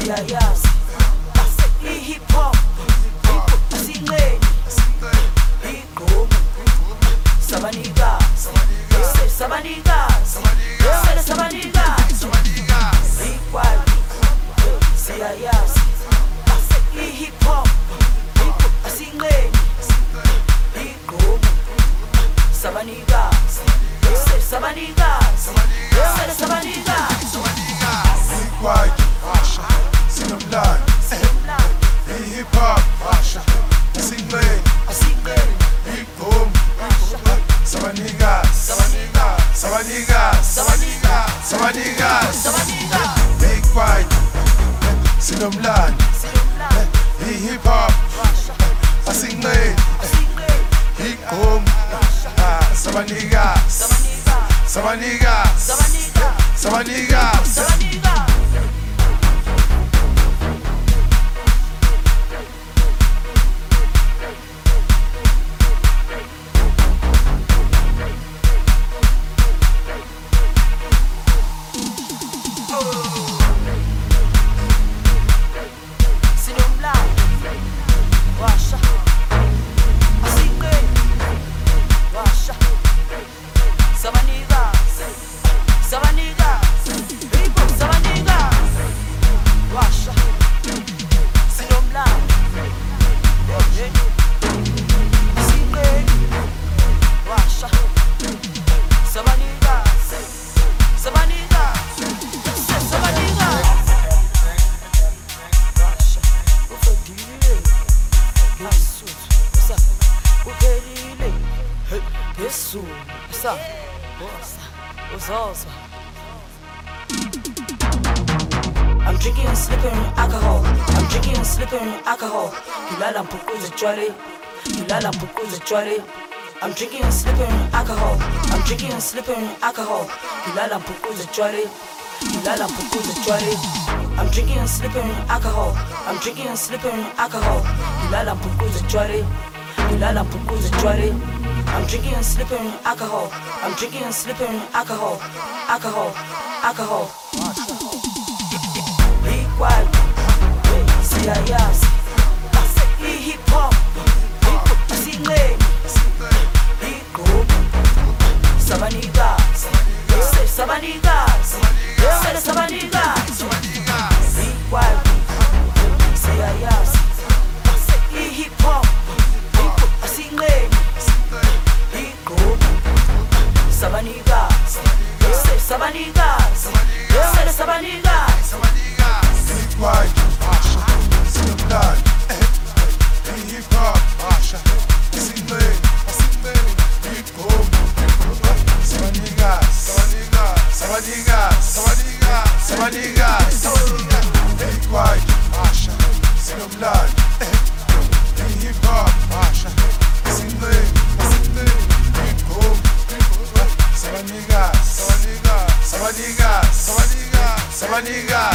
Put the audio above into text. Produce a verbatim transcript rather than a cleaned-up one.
siyayazi i-hip hop asinceni igqomu sabanikazi sabanikazi sele sabanikazi ikwali siyayazi i-hip hop asinceni igqomu sabanikazi sabanikazi sele sabanikazi ikwali sinomlando i-hip hop asinceni igqomu sabanikazi sabanikazi sabanikazi ikwali sinomlando i-hip hop asinceni igqomu sabanikazi sabanikazi sabanikazi I'm drinking and slipping alcohol. I'm drinking and slipping alcohol. Kilala mpukuze chwale. Kilala mpukuze chwale. I'm drinking and slipping alcohol. I'm drinking and slipping alcohol. Kilala mpukuze chwale. Kilala mpukuze chwale. I'm drinking and slipping alcohol. I'm drinking and slipping alcohol. Kilala mpukuze chwale. Kilala mpukuze chwale. I'm drinking and slipping alcohol. I'm drinking and slipping alcohol. Alcohol. Alcohol. Ikwali siyayazi i-hip hop asinceni igqomu sabanikazi sabanikazi sele sabanikazi ikwali siyayazi i-hip hop asinceni igqomu sabanikazi sabanikazi sele sabanikazi ikwali sinomlando i-hip hop asinceni igqomu sabanikazi sabanikazi sabanikazi ikwali sinomlando i-hip hop asinceni igqomu sabanikazi sabanikazi sabanikazi